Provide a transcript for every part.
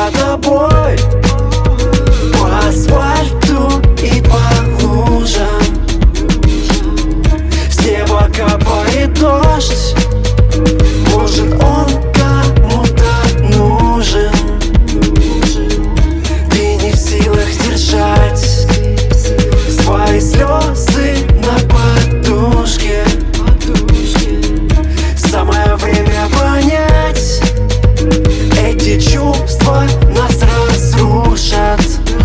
за тобой по асфальту и по лужам. С неба капает дождь, может он кому-то нужен. Ты не в силах держать свои слезы на подушке. Самое время понять, эти чувства нас разрушат.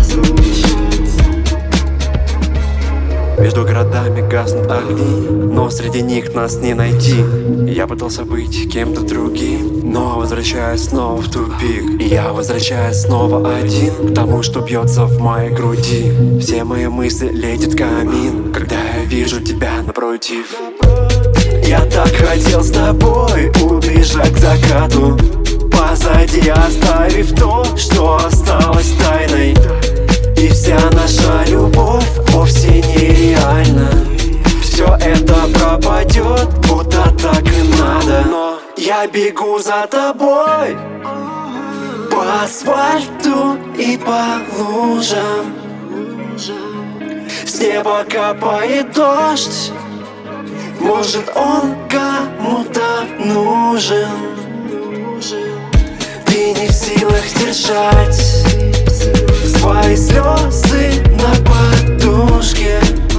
Между городами гаснут огни, но среди них нас не найти. Я пытался быть кем-то другим, но возвращаюсь снова в тупик. И я возвращаюсь снова один к тому, что бьется в моей груди. Все мои мысли летят в камин, когда я вижу тебя напротив. Я так хотел с тобой убежать к закату, позади оставив то, что осталось тайной. И вся наша любовь вовсе нереальна. Все это пропадет, будто так и надо. Но я бегу за тобой по асфальту и по лужам. С неба капает дождь, может он кому-то нужен. Ты не в силах держать свои слезы на подушке.